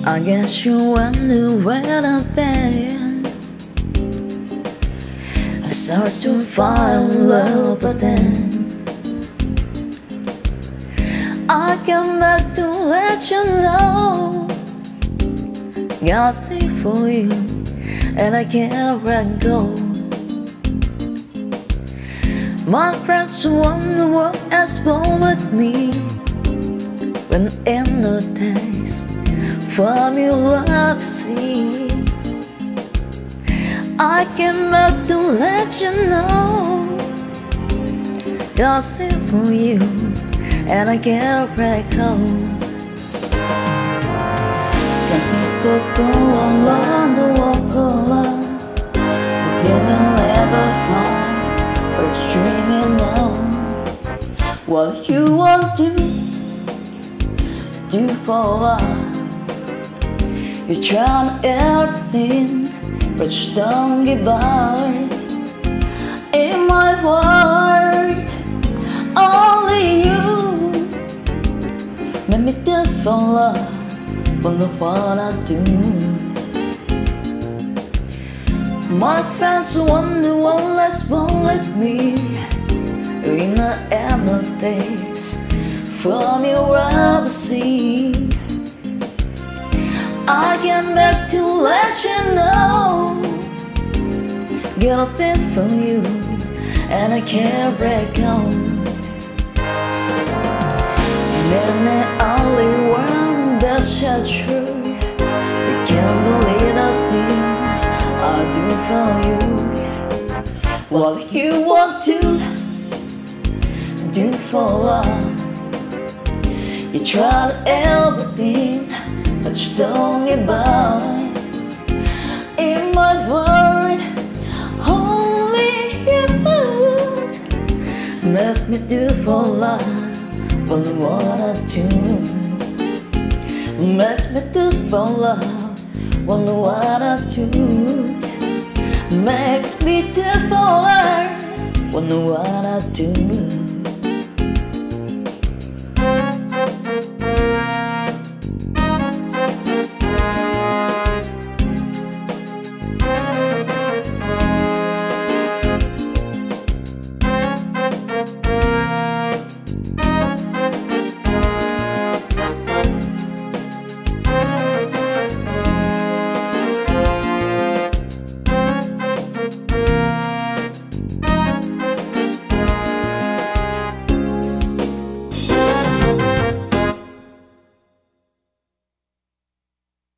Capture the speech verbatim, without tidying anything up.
I guess you wonder where I've been. I started to fall in love, but then I came back to let you know God's stay for you, and I can't let go. My friends wonder what has wrong with me when in the taste from your love, see I came back to let you know God's stay for you, and I can't let go. Some people go along the walk of love, but they will never find what you're dreaming of. What you want to do for love, you're trying everything, but you don't give up. In my world, only you make me do for love, but not what I do. My friends wonder what less wrong with me in the end of days from your rubber sea. I came back to let you know Got a thing for you, and I can't break on. And the only one that's so true, you can't believe the thing I do for you. What you want to do for love, you try everything, but you don't get by. In my world, only you makes me do for love, but what I do makes me do for love, wonder what I do makes me do for love, wonder what I do.